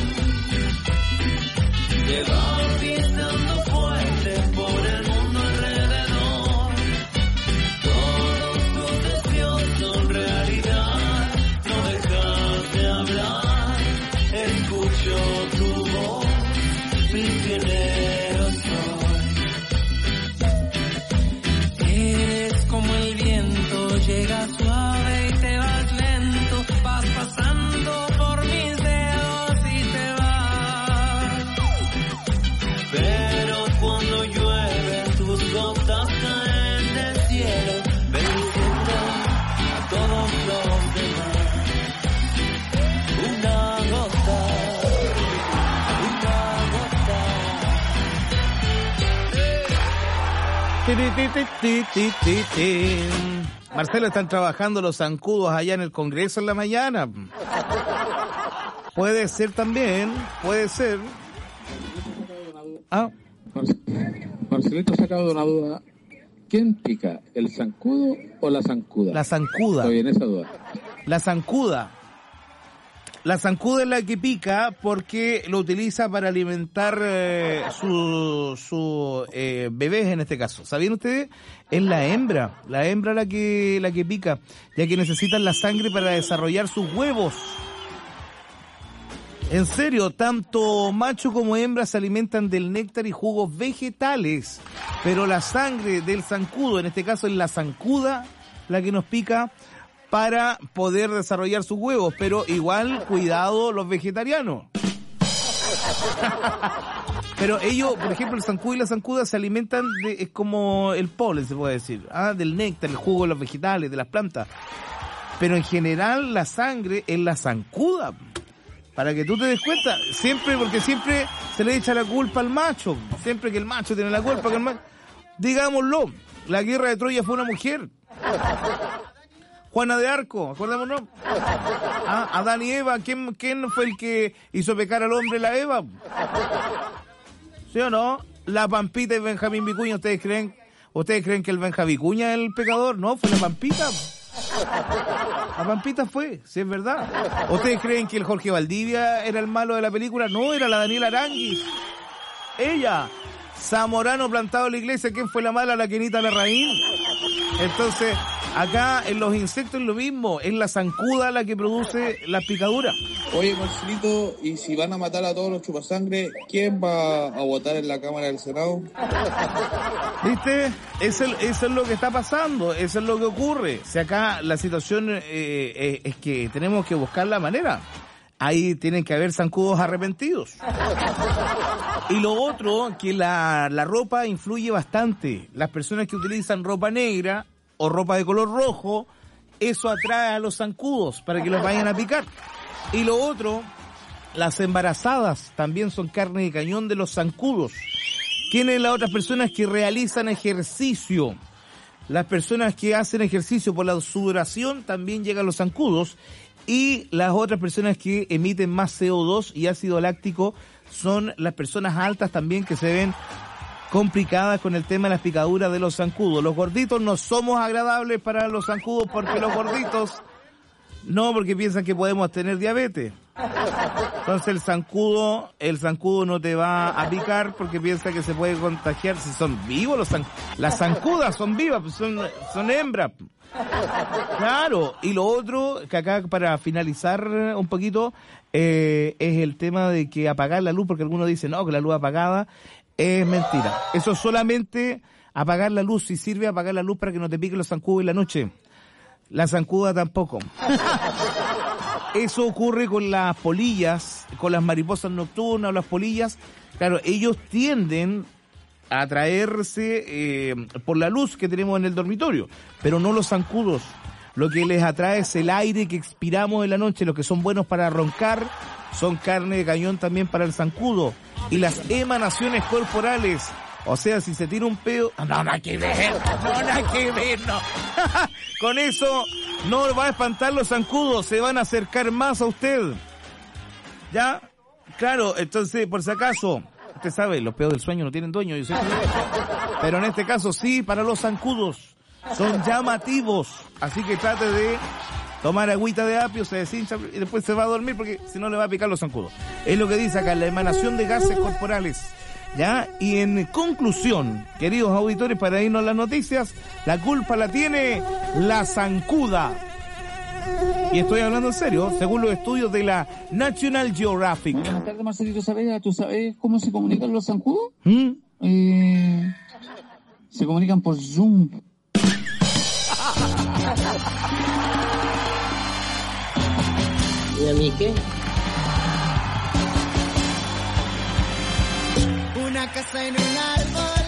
te va pisando fuerte por el mundo alrededor. Todos tus deseos son realidad. No dejas de hablar. Escucho tu voz, prisionero soy. Eres como el viento, llegas suave y te vas lento, vas pasando por mis dedos y te vas. Pero cuando llueve tus gotas caen del cielo, bendiciendo a todos los demás. Una gota, una gota. Marcelo, están trabajando los zancudos allá en el Congreso en la mañana. Puede ser también, puede ser. Ah. Marcelito ha sacado una duda. ¿Quién pica? ¿El zancudo o la zancuda? La zancuda. Estoy en esa duda. La zancuda. La zancuda es la que pica porque lo utiliza para alimentar su bebés en este caso. ¿Sabían ustedes? Es la hembra la que pica, ya que necesitan la sangre para desarrollar sus huevos. En serio, tanto macho como hembra se alimentan del néctar y jugos vegetales, pero la sangre del zancudo, en este caso es la zancuda la que nos pica para poder desarrollar sus huevos, pero igual, cuidado los vegetarianos. Pero ellos, por ejemplo, el zancudo y la zancuda se alimentan es como el polen, se puede decir, del néctar, el jugo de los vegetales, de las plantas. Pero en general la sangre es la zancuda. Para que tú te des cuenta, porque siempre se le echa la culpa al macho. Siempre que el macho tiene la culpa, digámoslo, la guerra de Troya fue una mujer. Juana de Arco, acordémonos. Adán y Eva, ¿quién fue el que hizo pecar al hombre, la Eva? ¿Sí o no? La Pampita y Benjamín Vicuña, ¿ustedes creen que el Benjamín Vicuña es el pecador? No, fue la Pampita. La Pampita fue, si es verdad. ¿Ustedes creen que el Jorge Valdivia era el malo de la película? No, era la Daniela Aranguis. Ella. Zamorano plantado en la iglesia, ¿quién fue la mala? La Kenita Larraín. Entonces, acá en los insectos es lo mismo, es la zancuda la que produce la picadura. Oye, Marcelito, y si van a matar a todos los chupasangre, ¿quién va a votar en la Cámara del Senado? ¿Viste? Eso es lo que está pasando, eso es lo que ocurre. Si acá la situación es que tenemos que buscar la manera. Ahí tienen que haber zancudos arrepentidos. Y lo otro, que la ropa influye bastante. Las personas que utilizan ropa negra o ropa de color rojo, eso atrae a los zancudos para que los vayan a picar. Y lo otro, las embarazadas también son carne de cañón de los zancudos. ¿Quiénes las otras personas que realizan ejercicio? Las personas que hacen ejercicio por la sudoración también llegan los zancudos. Y las otras personas que emiten más CO2 y ácido láctico son las personas altas también, que se ven complicadas con el tema de las picaduras de los zancudos. Los gorditos no somos agradables para los zancudos, porque los gorditos no, porque piensan que podemos tener diabetes. Entonces el zancudo no te va a picar porque piensa que se puede contagiar. Si son vivos las zancudas son vivas, son hembras. Claro. Y lo otro, que acá para finalizar un poquito, es el tema de que apagar la luz, porque algunos dicen, no, que la luz apagada, Es mentira. Eso solamente apagar la luz, si sirve apagar la luz para que no te piquen los zancudos en la noche. La zancuda tampoco. Eso ocurre con las polillas, con las mariposas nocturnas o las polillas. Claro, ellos tienden a atraerse por la luz que tenemos en el dormitorio, pero no los zancudos. Lo que les atrae es el aire que expiramos en la noche. Los que son buenos para roncar son carne de cañón también para el zancudo. Y las emanaciones corporales. O sea, si se tira un pedo... No, nada que ver. No, nada que ver, no. Con eso no va a espantar los zancudos. Se van a acercar más a usted. ¿Ya? Claro, entonces, por si acaso... Usted sabe, los pedos del sueño no tienen dueño. Yo sé. Pero en este caso sí, para los zancudos. Son llamativos. Así que trate de tomar agüita de apio, se deshincha y después se va a dormir porque si no le va a picar los zancudos. Es lo que dice acá, la emanación de gases corporales. ¿Ya? Y en conclusión, queridos auditores, para irnos a las noticias, la culpa la tiene la zancuda. Y estoy hablando en serio, según los estudios de la National Geographic. Buenas tardes, Marcelito Saavedra. ¿Tú sabes cómo se comunican los zancudos? Se comunican por Zoom. ¿Y a mí qué? Una casa en un árbol.